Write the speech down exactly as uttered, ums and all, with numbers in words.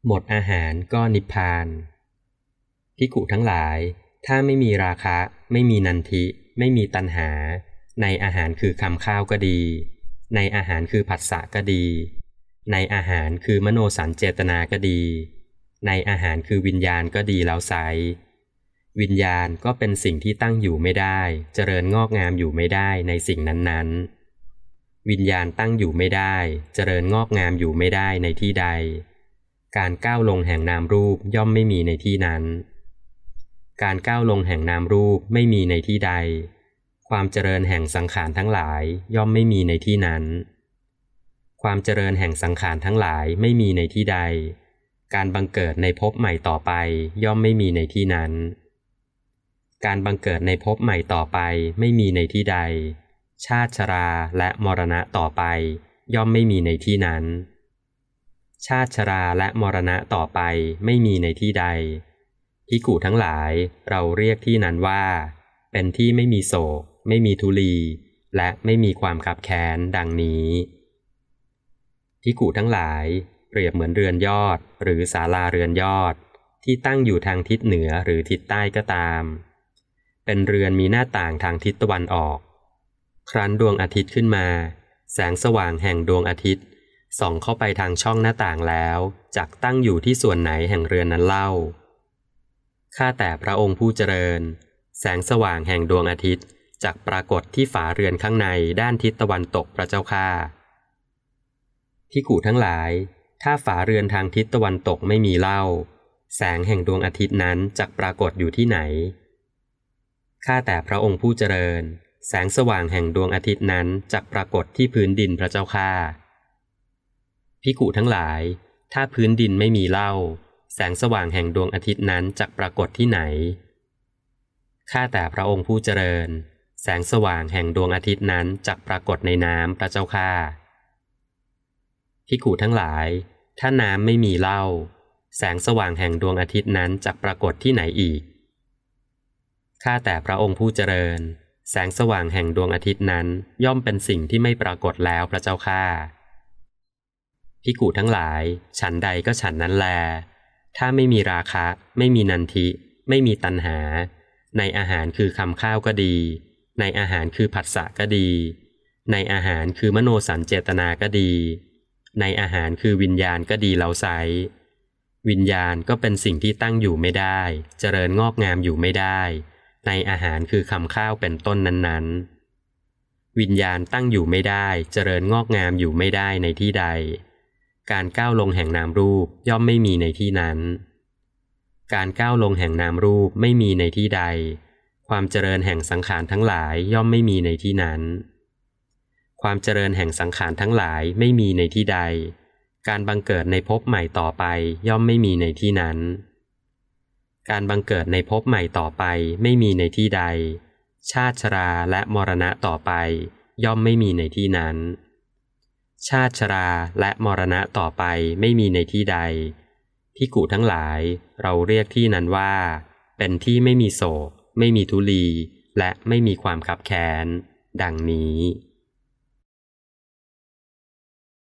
หมดอาหารก็นิพพานภิกขุทั้งหลายถ้าไม่มีราคะไม่มีนันทิไม่มีตัณหาในอาหารคือคำข้าวก็ดีในอาหารคือผัสสะก็ดีในอาหารคือมโนสัญเจตนาก็ดีในอาหารคือวิญญาณก็ดีแล้วไซร้วิญญาณก็เป็นสิ่งที่ตั้งอยู่ไม่ได้เจริญงอกงามอยู่ไม่ได้ในสิ่งนั้นๆวิญญาณตั้งอยู่ไม่ได้เจริญงอกงามอยู่ไม่ได้ในที่ใดการก้าวลงแห่งนามรูปย่อมไม่มีในที่นั้นการก้าวลงแห่งนามรูปไม่มีในที่ใดความเจริญแห่งสังขารทั้งหลายย่อมไม่มีในที่นั้นความเจริญแห่งสังขารทั้งหลายไม่มีในที่ใดการบังเกิดในภพใหม่ต่อไปย่อมไม่มีในที่นั้นการบังเกิดในภพใหม่ต่อไปไม่มีในที่ใดชาติชราและมรณะต่อไปย่อมไม่มีในที่นั้นชาติชราและมรณะต่อไปไม่มีในที่ใดภิกขุทั้งหลายเราเรียกที่นั้นว่าเป็นที่ไม่มีโศกไม่มีทุลีและไม่มีความคับแค้นดังนี้ภิกขุทั้งหลายเปรียบเหมือนเรือนยอดหรือศาลาเรือนยอดที่ตั้งอยู่ทางทิศเหนือหรือทิศใต้ก็ตามเป็นเรือนมีหน้าต่างทางทิศตะวันออกครั้นดวงอาทิตย์ขึ้นมาแสงสว่างแห่งดวงอาทิตย์ส่องเข้าไปทางช่องหน้าต่างแล้วจักตั้งอยู่ที่ส่วนไหนแห่งเรือนนั้นเล่าข้าแต่พระองค์ผู้เจริญแสงสว่างแห่งดวงอาทิตย์จักปรากฏที่ฝาเรือนข้างในด้านทิศตะวันตกพระเจ้าข้าภิกขุทั้งหลายถ้าฝาเรือนทางทิศตะวันตกไม่มีเล่าแสงแห่งดวงอาทิตย์นั้นจักปรากฏอยู่ที่ไหนข้าแต่พระองค์ผู้เจริญแสงสว่างแห่งดวงอาทิตย์นั้นจักปรากฏที่พื้นดินพระเจ้าข้าภิกขุทั้งหลายถ้าพื้นดินไม่มีเล่าแสงสว่างแห่งดวงอาทิตย์นั้นจักปรากฏที่ไหนข้าแต่พระองค์ผู้เจริญแสงสว่างแห่งดวงอาทิตย์นั้นจักปรากฏในน้ำพระเจ้าข้าภิกขุทั้งหลายถ้าน้ำไม่มีเล่าแสงสว่างแห่งดวงอาทิตย์นั้นจักปรากฏที่ไหนอีกข้าแต่พระองค์ผู้เจริญแสงสว่างแห่งดวงอาทิตย์นั้นย่อมเป็นสิ่งที่ไม่ปรากฏแล้วพระเจ้าข้าภิกขุทั้งหลายฉันใดก็ฉันนั้นแลถ้าไม่มีราคะไม่มีนันทิไม่มีตัณหาในอาหารคือคำข้าวก็ดีในอาหารคือผัสสะก็ดีในอาหารคือมโนสัญเจตนาก็ดีในอาหารคือวิญญาณก็ดีเล่าไซร้วิญญาณก็เป็นสิ่งที่ตั้งอยู่ไม่ได้เจริญงอกงามอยู่ไม่ได้ในอาหารคือคำข้าวเป็นต้นนั้นๆวิญญาณตั้งอยู่ไม่ได้เจริญงอกงามอยู่ไม่ได้ในที่ใดการก้าวลงแห่งนามรูปย่อมไม่มีในที่นั้นการก้าวลงแห่งนามรูปไม่มีในที่ใดความเจริญแห่งสังขารทั้งหลายย่อมไม่มีในที่นั้นความเจริญแห่งสังขารทั้งหลายไม่มีในที่ใดการบังเกิดในภพใหม่ต่อไปย่อมไม่มีในที่นั้นการบังเกิดในภพใหม่ต่อไปไม่มีในที่ใดชาติชราและมรณะต่อไปย่อมไม่มีในที่นั้นชาติชราและมรณะต่อไปไม่มีในที่ใดภิกขุทั้งหลายเราเรียกที่นั้นว่าเป็นที่ไม่มีโศกไม่มีทุลีและไม่มีความคับแค้นดังนี้